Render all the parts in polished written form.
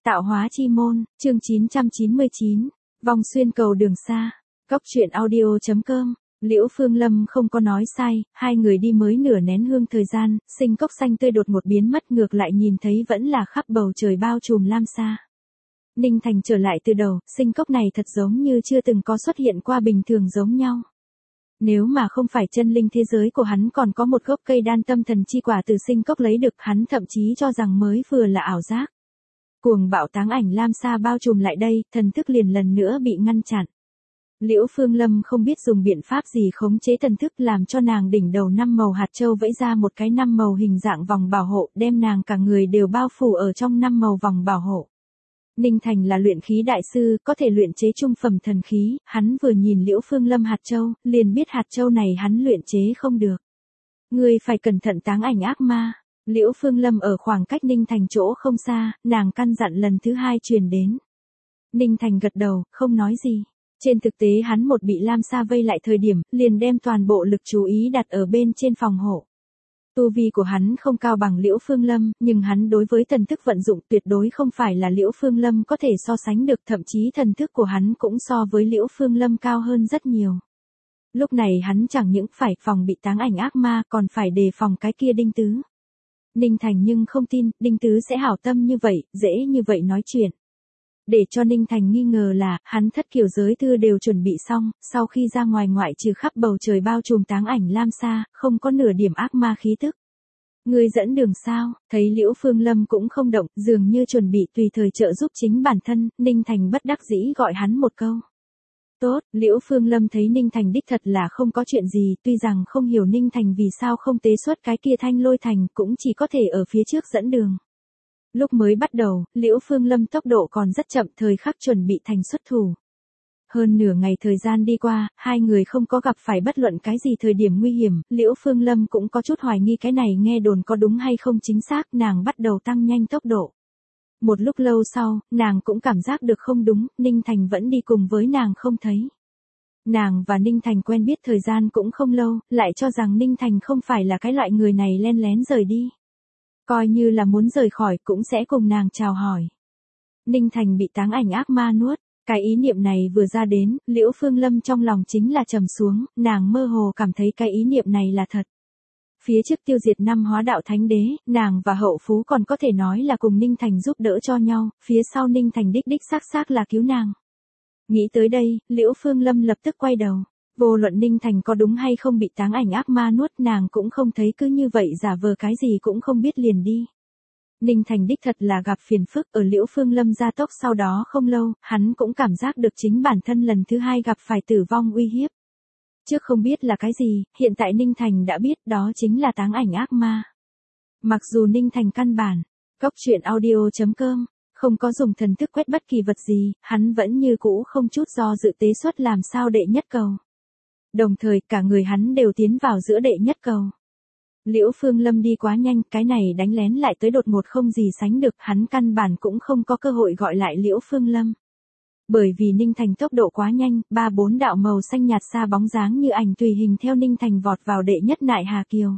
Tạo hóa chi môn, chương 999, vòng xuyên cầu đường xa. Cốc truyện audio.com. Liễu Phương Lâm không có nói sai, hai người đi mới nửa nén hương thời gian, sinh cốc xanh tươi đột một biến mất, ngược lại nhìn thấy vẫn là khắp bầu trời bao trùm lam sa. Ninh Thành trở lại từ đầu, sinh cốc này thật giống như chưa từng có xuất hiện qua, bình thường giống nhau. Nếu mà không phải chân linh thế giới của hắn còn có một gốc cây đan tâm thần chi quả từ sinh cốc lấy được, hắn thậm chí cho rằng mới vừa là ảo giác. Cuồng bạo táng ảnh lam sa bao trùm lại đây, thần thức liền lần nữa bị ngăn chặn. Liễu Phương Lâm không biết dùng biện pháp gì khống chế thần thức, làm cho nàng đỉnh đầu 5 màu hạt châu vẫy ra một cái 5 màu hình dạng vòng bảo hộ, đem nàng cả người đều bao phủ ở trong 5 màu vòng bảo hộ. Ninh Thành là luyện khí đại sư, có thể luyện chế trung phẩm thần khí, hắn vừa nhìn Liễu Phương Lâm hạt châu, liền biết hạt châu này hắn luyện chế không được. Ngươi phải cẩn thận táng ảnh ác ma. Liễu Phương Lâm ở khoảng cách Ninh Thành chỗ không xa, nàng căn dặn lần thứ 2 truyền đến. Ninh Thành gật đầu, không nói gì. Trên thực tế hắn một bị lam sa vây lại thời điểm, liền đem toàn bộ lực chú ý đặt ở bên trên phòng hộ. Tu vi của hắn không cao bằng Liễu Phương Lâm, nhưng hắn đối với thần thức vận dụng tuyệt đối không phải là Liễu Phương Lâm có thể so sánh được, thậm chí thần thức của hắn cũng so với Liễu Phương Lâm cao hơn rất nhiều. Lúc này hắn chẳng những phải phòng bị táng ảnh ác ma, còn phải đề phòng cái kia Đinh Tứ. Ninh Thành nhưng không tin, Đinh Tứ sẽ hảo tâm như vậy, dễ như vậy nói chuyện. Để cho Ninh Thành nghi ngờ là, hắn thất kiểu giới thư đều chuẩn bị xong, sau khi ra ngoài ngoại trừ khắp bầu trời bao trùm táng ảnh lam sa, không có nửa điểm ác ma khí tức. Ngươi dẫn đường sao? Thấy Liễu Phương Lâm cũng không động, dường như chuẩn bị tùy thời trợ giúp chính bản thân, Ninh Thành bất đắc dĩ gọi hắn một câu. Tốt, Liễu Phương Lâm thấy Ninh Thành đích thật là không có chuyện gì, tuy rằng không hiểu Ninh Thành vì sao không tế xuất cái kia thanh lôi thành, cũng chỉ có thể ở phía trước dẫn đường. Lúc mới bắt đầu, Liễu Phương Lâm tốc độ còn rất chậm, thời khắc chuẩn bị thành xuất thủ. Hơn nửa ngày thời gian đi qua, hai người không có gặp phải bất luận cái gì thời điểm nguy hiểm, Liễu Phương Lâm cũng có chút hoài nghi cái này nghe đồn có đúng hay không chính xác, nàng bắt đầu tăng nhanh tốc độ. Một lúc lâu sau, nàng cũng cảm giác được không đúng, Ninh Thành vẫn đi cùng với nàng không thấy. Nàng và Ninh Thành quen biết thời gian cũng không lâu, lại cho rằng Ninh Thành không phải là cái loại người này len lén rời đi. Coi như là muốn rời khỏi cũng sẽ cùng nàng chào hỏi. Ninh Thành bị táng ảnh ác ma nuốt, cái ý niệm này vừa ra đến, Liễu Phương Lâm trong lòng chính là trầm xuống, nàng mơ hồ cảm thấy cái ý niệm này là thật. Phía trước tiêu diệt 5 hóa đạo thánh đế, nàng và hậu phú còn có thể nói là cùng Ninh Thành giúp đỡ cho nhau, phía sau Ninh Thành đích xác là cứu nàng. Nghĩ tới đây, Liễu Phương Lâm lập tức quay đầu. Vô luận Ninh Thành có đúng hay không bị táng ảnh ác ma nuốt, nàng cũng không thấy cứ như vậy giả vờ cái gì cũng không biết liền đi. Ninh Thành đích thật là gặp phiền phức, ở Liễu Phương Lâm gia tốc sau đó không lâu, hắn cũng cảm giác được chính bản thân lần thứ 2 gặp phải tử vong uy hiếp. Trước không biết là cái gì, hiện tại Ninh Thành đã biết đó chính là táng ảnh ác ma. Mặc dù Ninh Thành căn bản, cốc truyện audio.com, không có dùng thần thức quét bất kỳ vật gì, hắn vẫn như cũ không chút do dự tế xuất làm sao đệ nhất cầu. Đồng thời cả người hắn đều tiến vào giữa đệ nhất cầu. Liễu Phương Lâm đi quá nhanh, cái này đánh lén lại tới đột ngột không gì sánh được, hắn căn bản cũng không có cơ hội gọi lại Liễu Phương Lâm. Bởi vì Ninh Thành tốc độ quá nhanh, 3-4 đạo màu xanh nhạt xa bóng dáng như ảnh tùy hình theo Ninh Thành vọt vào đệ nhất Nại Hà Kiều.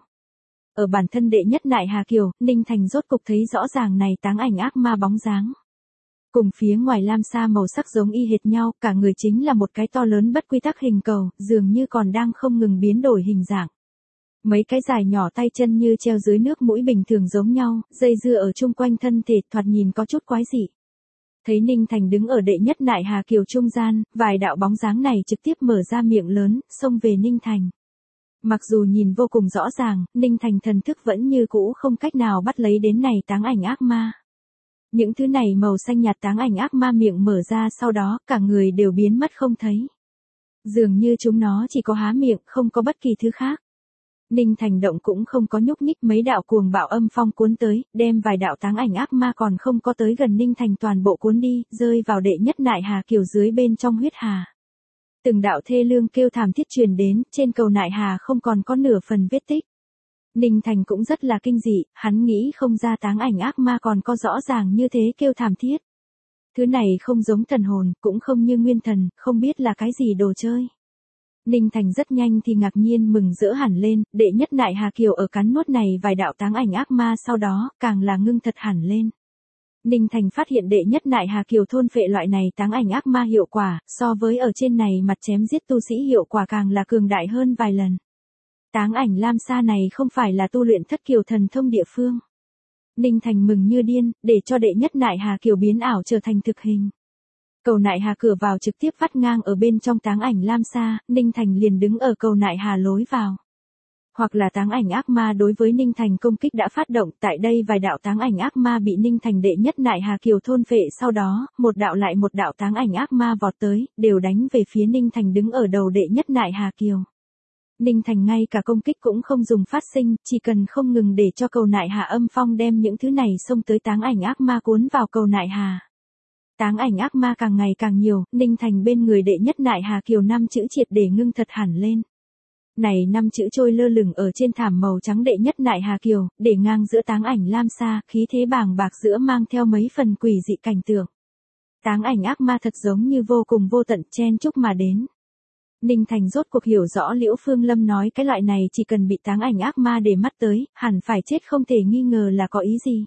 Ở bản thân đệ nhất Nại Hà Kiều, Ninh Thành rốt cục thấy rõ ràng này táng ảnh ác ma bóng dáng. Cùng phía ngoài lam sa màu sắc giống y hệt nhau, cả người chính là một cái to lớn bất quy tắc hình cầu, dường như còn đang không ngừng biến đổi hình dạng. Mấy cái dài nhỏ tay chân như treo dưới nước mũi bình thường giống nhau, dây dưa ở chung quanh thân thể, thoạt nhìn có chút quái dị. Thấy Ninh Thành đứng ở đệ nhất Nại Hà Kiều trung gian, vài đạo bóng dáng này trực tiếp mở ra miệng lớn, xông về Ninh Thành. Mặc dù nhìn vô cùng rõ ràng, Ninh Thành thần thức vẫn như cũ không cách nào bắt lấy đến này táng ảnh ác ma. Những thứ này màu xanh nhạt táng ảnh ác ma miệng mở ra sau đó, cả người đều biến mất không thấy. Dường như chúng nó chỉ có há miệng, không có bất kỳ thứ khác. Ninh Thành động cũng không có nhúc nhích, mấy đạo cuồng bạo âm phong cuốn tới, đem vài đạo táng ảnh ác ma còn không có tới gần Ninh Thành toàn bộ cuốn đi, rơi vào đệ nhất Nại Hà Kiều dưới bên trong huyết hà. Từng đạo thê lương kêu thảm thiết truyền đến, trên cầu Nại Hà không còn có nửa phần vết tích. Ninh Thành cũng rất là kinh dị, hắn nghĩ không ra táng ảnh ác ma còn có rõ ràng như thế kêu thảm thiết. Thứ này không giống thần hồn, cũng không như nguyên thần, không biết là cái gì đồ chơi. Ninh Thành rất nhanh thì ngạc nhiên mừng rỡ hẳn lên, đệ nhất Nại Hà Kiều ở cắn nuốt này vài đạo táng ảnh ác ma sau đó, càng là ngưng thật hẳn lên. Ninh Thành phát hiện đệ nhất Nại Hà Kiều thôn phệ loại này táng ảnh ác ma hiệu quả, so với ở trên này mặt chém giết tu sĩ hiệu quả càng là cường đại hơn vài lần. Táng ảnh Lam Sa này không phải là tu luyện thất kiều thần thông địa phương. Ninh Thành mừng như điên, để cho đệ nhất Nại Hà Kiều biến ảo trở thành thực hình. Cầu Nại Hà cửa vào trực tiếp vắt ngang ở bên trong táng ảnh Lam Sa, Ninh Thành liền đứng ở cầu Nại Hà lối vào. Hoặc là táng ảnh ác ma đối với Ninh Thành công kích đã phát động, tại đây vài đạo táng ảnh ác ma bị Ninh Thành đệ nhất Nại Hà Kiều thôn phệ, sau đó, một đạo lại một đạo táng ảnh ác ma vọt tới, đều đánh về phía Ninh Thành đứng ở đầu đệ nhất Nại Hà Kiều. Ninh Thành ngay cả công kích cũng không dùng phát sinh, chỉ cần không ngừng để cho cầu Nại Hà âm phong đem những thứ này xông tới táng ảnh ác ma cuốn vào cầu Nại Hà. Táng ảnh ác ma càng ngày càng nhiều, Ninh Thành bên người đệ nhất Nại Hà Kiều 5 chữ triệt để ngưng thật hẳn lên. Này 5 chữ trôi lơ lửng ở trên thảm màu trắng đệ nhất Nại Hà Kiều, để ngang giữa táng ảnh Lam Sa, khí thế bàng bạc giữa mang theo mấy phần quỷ dị cảnh tượng. Táng ảnh ác ma thật giống như vô cùng vô tận chen chúc mà đến. Ninh Thành rốt cuộc hiểu rõ Liễu Phương Lâm nói cái loại này chỉ cần bị táng ảnh ác ma để mắt tới, hẳn phải chết không thể nghi ngờ là có ý gì.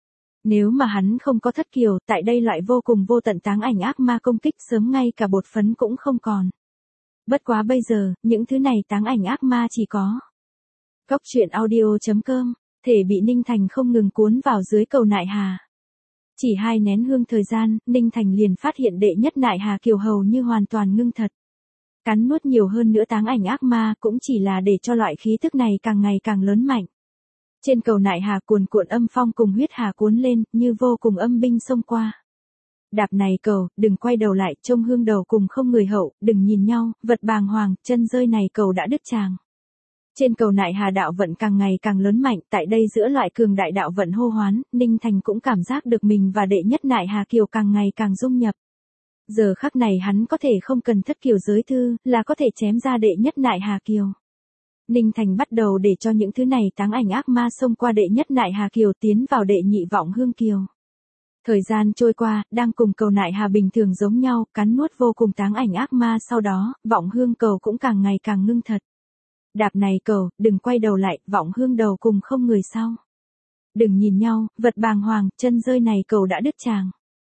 Nếu mà hắn không có thất kiều, tại đây loại vô cùng vô tận táng ảnh ác ma công kích sớm ngay cả bột phấn cũng không còn. Bất quá bây giờ, những thứ này táng ảnh ác ma chỉ có. Cóc truyện audio.com, thể bị Ninh Thành không ngừng cuốn vào dưới cầu Nại Hà. Chỉ 2 nén hương thời gian, Ninh Thành liền phát hiện đệ nhất Nại Hà Kiều hầu như hoàn toàn ngưng thật. Cắn nuốt nhiều hơn nữa táng ảnh ác ma cũng chỉ là để cho loại khí tức này càng ngày càng lớn mạnh. Trên cầu Nại Hà cuồn cuộn âm phong cùng huyết hà cuốn lên, như vô cùng âm binh xông qua. Đạp này cầu, đừng quay đầu lại, trông hương đầu cùng không người hậu, đừng nhìn nhau, vật bàng hoàng, chân rơi này cầu đã đứt tràng. Trên cầu Nại Hà đạo vận càng ngày càng lớn mạnh, tại đây giữa loại cường đại đạo vận hô hoán, Ninh Thành cũng cảm giác được mình và đệ nhất Nại Hà Kiều càng ngày càng dung nhập. Giờ khắc này hắn có thể không cần thất kiều giới thư, là có thể chém ra đệ nhất Nại Hà Kiều. Ninh Thành bắt đầu để cho những thứ này táng ảnh ác ma xông qua đệ nhất Nại Hà Kiều tiến vào đệ nhị Vọng Hương Kiều. Thời gian trôi qua, đang cùng cầu Nại Hà bình thường giống nhau, cắn nuốt vô cùng táng ảnh ác ma, sau đó, Vọng Hương cầu cũng càng ngày càng ngưng thật. Đạp này cầu, đừng quay đầu lại, Vọng Hương đầu cùng không người sau. Đừng nhìn nhau, vật bàng hoàng, chân rơi này cầu đã đứt tràng.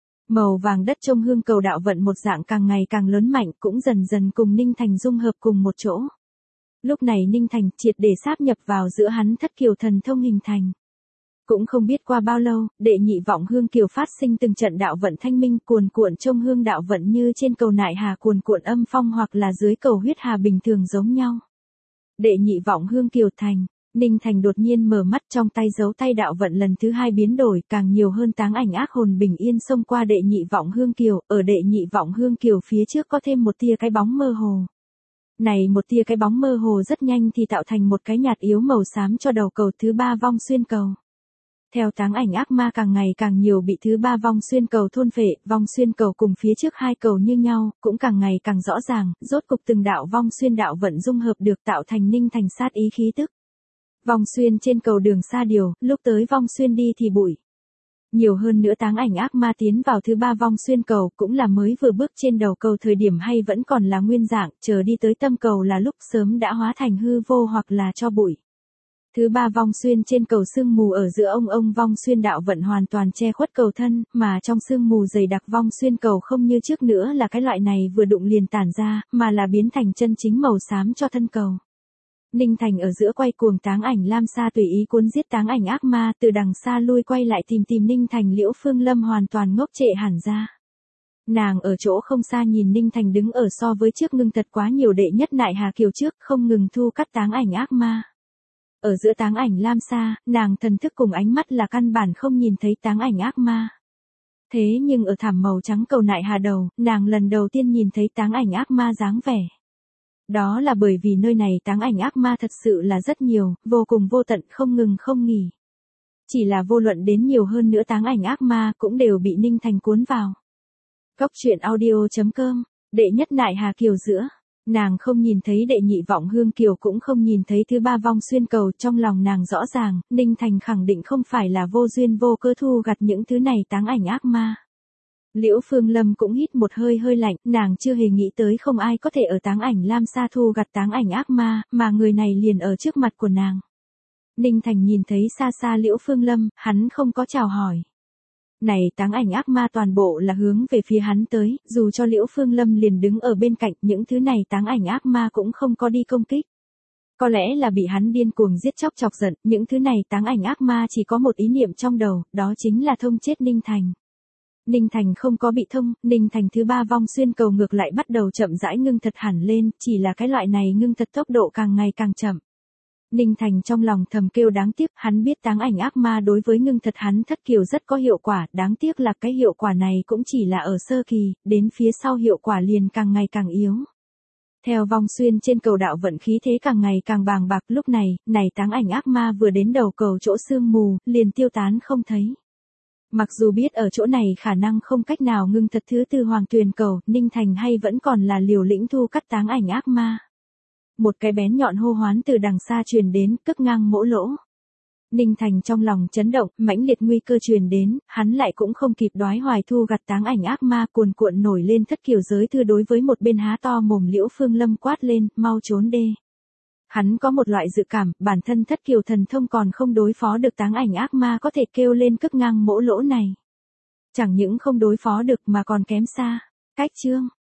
Màu vàng đất trong hương cầu đạo vận một dạng càng ngày càng lớn mạnh, cũng dần dần cùng Ninh Thành dung hợp cùng một chỗ. Lúc này Ninh Thành triệt để sáp nhập vào giữa hắn thất kiều thần thông hình thành. Cũng không biết qua bao lâu, đệ nhị Vọng Hương Kiều phát sinh từng trận đạo vận thanh minh, cuồn cuộn trong hương đạo vận như trên cầu Nại Hà cuồn cuộn âm phong hoặc là dưới cầu huyết hà bình thường giống nhau. Đệ nhị Vọng Hương Kiều thành, Ninh Thành đột nhiên mở mắt, trong tay dấu tay đạo vận lần thứ 2 biến đổi, càng nhiều hơn táng ảnh ác hồn bình yên xông qua đệ nhị Vọng Hương Kiều, ở đệ nhị Vọng Hương Kiều phía trước có thêm một tia cái bóng mơ hồ. Này một tia cái bóng mơ hồ rất nhanh thì tạo thành một cái nhạt yếu màu xám cho đầu cầu thứ 3 vong xuyên cầu. Theo táng ảnh ác ma càng ngày càng nhiều bị thứ 3 vong xuyên cầu thôn phệ, vong xuyên cầu cùng phía trước 2 cầu như nhau, cũng càng ngày càng rõ ràng, rốt cục từng đạo vong xuyên đạo vận dung hợp được tạo thành Ninh Thành sát ý khí tức. Vong xuyên trên cầu đường xa điều, lúc tới vong xuyên đi thì bụi. Nhiều hơn nữa táng ảnh ác ma tiến vào thứ 3 vong xuyên cầu cũng là mới vừa bước trên đầu cầu thời điểm hay vẫn còn là nguyên dạng, chờ đi tới tâm cầu là lúc sớm đã hóa thành hư vô hoặc là cho bụi. Thứ 3 vong xuyên trên cầu sương mù ở giữa ông vong xuyên đạo vận hoàn toàn che khuất cầu thân, mà trong sương mù dày đặc vong xuyên cầu không như trước nữa là cái loại này vừa đụng liền tản ra, mà là biến thành chân chính màu xám cho thân cầu. Ninh Thành ở giữa quay cuồng táng ảnh Lam Sa tùy ý cuốn giết táng ảnh ác ma, từ đằng xa lui quay lại tìm Ninh Thành. Liễu Phương Lâm hoàn toàn ngốc trệ hẳn ra. Nàng ở chỗ không xa nhìn Ninh Thành đứng ở so với trước ngưng thật quá nhiều đệ nhất Nại Hà Kiều trước, không ngừng thu cắt táng ảnh ác ma. Ở giữa táng ảnh Lam Sa, nàng thần thức cùng ánh mắt là căn bản không nhìn thấy táng ảnh ác ma. Thế nhưng ở thảm màu trắng cầu Nại Hà đầu, nàng lần đầu tiên nhìn thấy táng ảnh ác ma dáng vẻ. Đó là bởi vì nơi này táng ảnh ác ma thật sự là rất nhiều, vô cùng vô tận, không ngừng không nghỉ. Chỉ là vô luận đến nhiều hơn nữa táng ảnh ác ma cũng đều bị Ninh Thành cuốn vào. Cóc truyện audio.com, đệ nhất Nại Hà Kiều giữa. Nàng không nhìn thấy đệ nhị Vọng Hương Kiều cũng không nhìn thấy thứ 3 vong xuyên cầu, trong lòng nàng rõ ràng, Ninh Thành khẳng định không phải là vô duyên vô cớ thu gặt những thứ này táng ảnh ác ma. Liễu Phương Lâm cũng hít một hơi lạnh, nàng chưa hề nghĩ tới không ai có thể ở táng ảnh Lam Sa thu gặt táng ảnh ác ma, mà người này liền ở trước mặt của nàng. Ninh Thành nhìn thấy xa xa Liễu Phương Lâm, hắn không có chào hỏi. Này táng ảnh ác ma toàn bộ là hướng về phía hắn tới, dù cho Liễu Phương Lâm liền đứng ở bên cạnh, những thứ này táng ảnh ác ma cũng không có đi công kích. Có lẽ là bị hắn điên cuồng giết chóc chọc giận, những thứ này táng ảnh ác ma chỉ có một ý niệm trong đầu, đó chính là thông chết Ninh Thành. Ninh Thành không có bị thông, Ninh Thành thứ ba vong xuyên cầu ngược lại bắt đầu chậm rãi ngưng thật hẳn lên, chỉ là cái loại này ngưng thật tốc độ càng ngày càng chậm. Ninh Thành trong lòng thầm kêu đáng tiếc, hắn biết táng ảnh ác ma đối với ngưng thật hắn thất kiều rất có hiệu quả, đáng tiếc là cái hiệu quả này cũng chỉ là ở sơ kỳ, đến phía sau hiệu quả liền càng ngày càng yếu. Theo vong xuyên trên cầu đạo vận khí thế càng ngày càng bàng bạc, lúc này táng ảnh ác ma vừa đến đầu cầu chỗ sương mù, liền tiêu tán không thấy. Mặc dù biết ở chỗ này khả năng không cách nào ngưng thật thứ tư hoàng tuyền cầu, Ninh Thành hay vẫn còn là liều lĩnh thu cắt táng ảnh ác ma. Một cái bén nhọn hô hoán từ đằng xa truyền đến, cất ngang mỗ lỗ. Ninh Thành trong lòng chấn động, mãnh liệt nguy cơ truyền đến, hắn lại cũng không kịp đoái hoài thu gặt táng ảnh ác ma, cuồn cuộn nổi lên thất kiều giới thư đối với một bên há to mồm Liễu Phương Lâm quát lên, mau trốn đê. Hắn có một loại dự cảm, bản thân thất kiều thần thông còn không đối phó được táng ảnh ác ma có thể kêu lên cất ngang mỗ lỗ này. Chẳng những không đối phó được mà còn kém xa. Cách chương